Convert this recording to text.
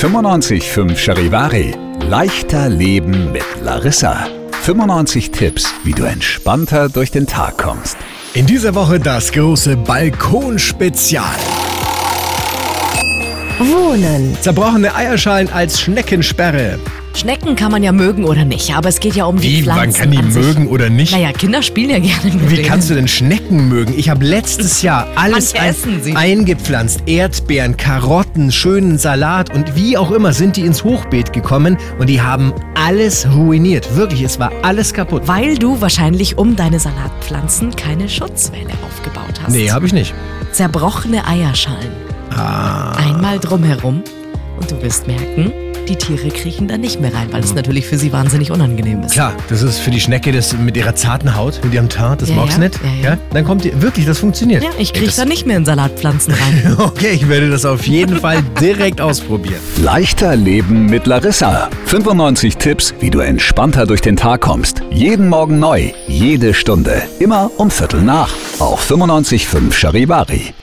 95.5 Charivari. Leichter Leben mit Larissa. 95 Tipps, wie du entspannter durch den Tag kommst. In dieser Woche das große Balkonspezial. Wohnen. Zerbrochene Eierschalen als Schneckensperre. Schnecken kann man ja mögen oder nicht, aber es geht ja um die Pflanzen. Man kann die an sich. mögen oder nicht? Naja, Kinder spielen ja gerne mit Wie denen. kannst du denn Schnecken mögen? Ich habe letztes Jahr alles Manche essen sie. eingepflanzt. Erdbeeren, Karotten, schönen Salat und wie auch immer sind die ins Hochbeet gekommen und die haben alles ruiniert. Wirklich, es war alles kaputt. Weil du wahrscheinlich um deine Salatpflanzen keine Schutzwelle aufgebaut hast. Nee, habe ich nicht. Zerbrochene Eierschalen. Einmal drumherum und du wirst merken, die Tiere kriechen da nicht mehr rein, weil es natürlich für sie wahnsinnig unangenehm ist. Klar, das ist für die Schnecke das mit ihrer zarten Haut, mit ihrem Teint, das magst du nicht. Ja. Dann kommt die, wirklich, das funktioniert. Ja, ich kriege da nicht mehr in Salatpflanzen rein. Okay, ich werde das auf jeden Fall direkt ausprobieren. Leichter Leben mit Larissa. 95 Tipps, wie du entspannter durch den Tag kommst. Jeden Morgen neu, jede Stunde. Immer um 7:45 auf 95.5 Charivari.